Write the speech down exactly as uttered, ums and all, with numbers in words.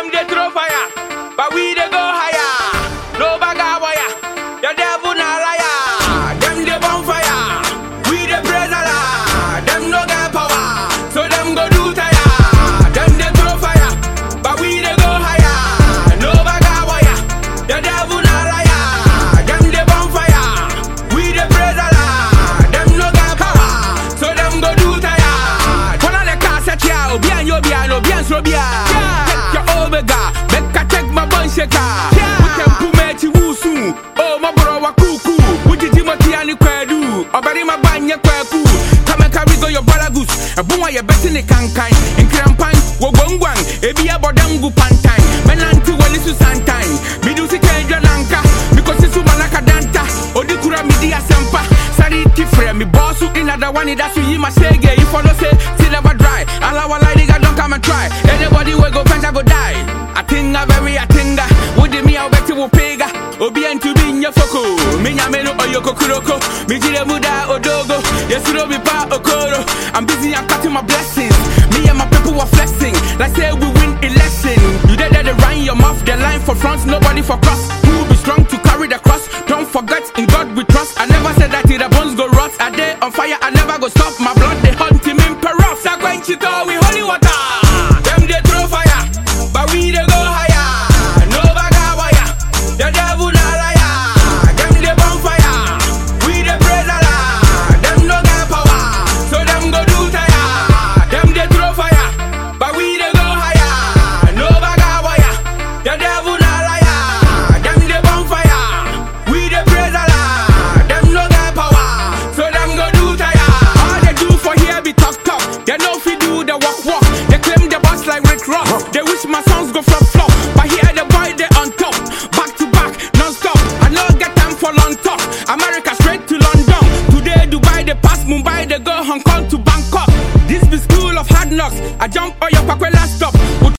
Them they throw fire, but we they go higher. No baga wire, the devil na liar. Them they bonfire, we they praise Allah. Them no get power, so them go do tire. Them they throw fire, but we they go higher. No baga wire, the devil na liar. Them they bonfire, we they praise Allah. Them no get power, so them go do tire. When I let cast at ya, obi an yo bi an obi an so bi a. Take your omega, make I take my bun shaker. We can put me to wusu. Oh my bro wa kuku. We did Timothy and Kwedu. Obari ma banya kweku. Come and carry go your balagus. A boom ya betting the kankai. In Krampan, wo gongwang. Ebi ya bodangu pantai. Menanti when it's santai. Midu si kendra nanka. Because it's malaka danta. Odikura midi asempa. Sari tifre mi bossu in other one. That's you ma shege. If I don't say, still never dry. Allah wa like don't come and try. Anybody will go fence I go die. I think I very I think that. Would me I bet you will pega. Obi and to be in your foco. Minya meno or yoko kuroko. Mijire muda odogo. Yes, you be pa okoro. I'm busy, I'm cutting my blessings. Me and my people were flexing. Like say we win election. You dead at the rhyme your mouth. The line for front, nobody for cross. Who will be strong to carry the cross? Don't forget in God we trust. I never said that till the bones go rot. A day on fire, I never go stop. My blood they hunt him in Peru. Sakwenchito, we holy water. Them they throw fire, but we they go higher. No baga wire, the devil na liar. Them they bonfire, we they praise Allah. Them no get power, so them go do tire. Them they throw fire, but we they go higher. No baga wire, the devil na liar. Them they bonfire, we they praise Allah. Them no get power, so them go do tire. All they do for here be talk talk. They know if you do the walk walk. They claim the boss like Rick Ross. They wish my songs go flop flop, but here the boy they on top. Back to back, non-stop. I no get time for long talk. America straight to London. Today Dubai they pass Mumbai, they go Hong Kong to Bangkok. This be school of hard knocks. I jump on your pakwela stop.